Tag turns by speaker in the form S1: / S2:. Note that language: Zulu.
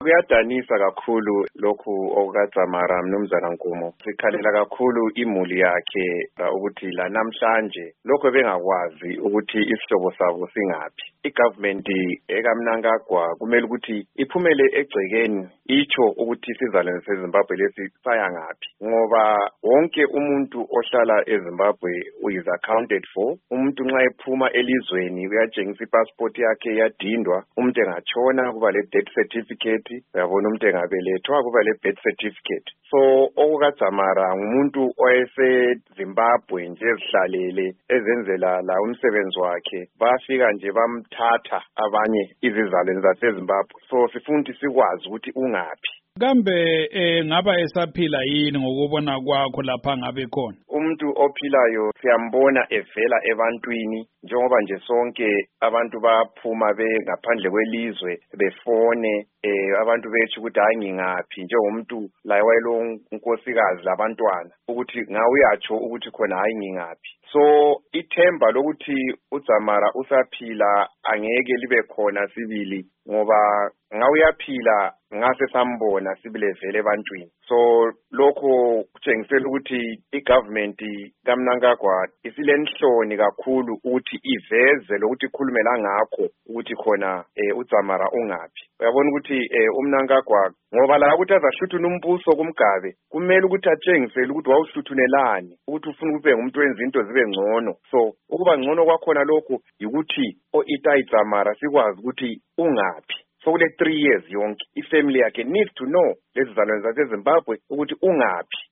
S1: Kuyadanisa kakhulu lokhu okukaDzamara Mnumzana Nkumo. Sikhalela kakhulu imuli yakhe ukuthi la namhlanje lokho bengakwazi ukuthi isihlobo sabo singaphi. Igovernment ekaMnangagwa kumele ukuthi iphumele egcekeni itsho ukuthi isizalwane seZimbabwe lesi saya ngaphi, ngoba wonke umuntu ohlala eZimbabwe is accounted for. Umuntu nxa ephuma elizweni uyatshengisa ipassport yakhe yadindwa, umuntu engatshona kuba le death certificate, uyabona umuntu engabelethwa kuba le birth certificate. So okukaDzamara ngumuntu oyeseZimbabwe nje ezihlalele ezenzela la umsebenzi wakhe, bafika nje bamthatha abanye izizalwane zaseZimbabwe. So sifuna ukuthi sikwazi ukuthi ungaphi.
S2: Kambe ngaba esaphila yini ngokubona kwakho lapha ngabe khona?
S1: Umuntu ophilayo siyambona evela ebantwini, njengoba nje sonke abantu baphuma ngaphandle kwelizwe befone abantu bethi ukuthi hayi ngingaphi, njengomuntu la wayelo unkosikazi labantwana ukuthi ngawuyatsho ukuthi khona hayi ngingaphi. So ithemba lokuthi uDzamara usaphila angeke libe khona sibili, ngoba ngawuyaphila ngase sambona sibile vele ebantwini. So lokho kutshengisela ukuthi igovernment kaMnangagwa isilenhloni kakhulu ukuthi iveze lokuthi ikhulumela ngakho ukuthi khona uDzamara ungaphi. Uyabona ukuthi uMnangagwa ngoba la ukuthi azahluthuna umbuso kumgabe kumele ukuthi atshengisele ukuthi wawuhluthunelani, ukuthi ufuna kube ngumuntu wenza into zibe ngcono. So ukuba ngcono kwakhona lokho yikuthi iDzamara sikwazi ukuthi ungaphi. So kule 3 years yonke ifamily yakhe needs to know lezizalwane zaseZimbabwe ukuthi ungaphi.